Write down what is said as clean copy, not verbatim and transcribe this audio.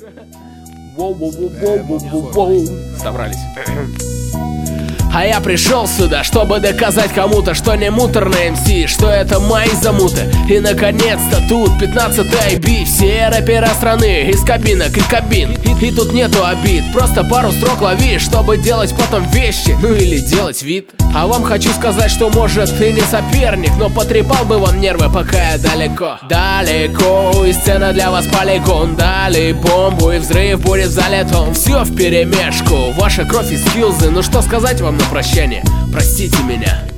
Воу-воу-воу-воу-воу-воу. Собрались. А я пришел сюда, чтобы доказать кому-то, что не муторный МС, что это мои замуты. И наконец-то тут 15-й IB, все рэпера страны из кабинок и кабин. И тут нету обид, просто пару строк лови, чтобы делать потом вещи, ну или делать вид. А вам хочу сказать, что может и не соперник, но потрепал бы вам нервы, пока я далеко. Далеко, и сцена для вас полигон. Дали бомбу, и взрыв будет залетом. Все вперемешку, ваша кровь и скиллзы, ну что сказать вам на прощание? Простите меня.